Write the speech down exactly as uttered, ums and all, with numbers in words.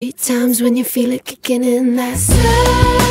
Times when you feel it kicking in, that side.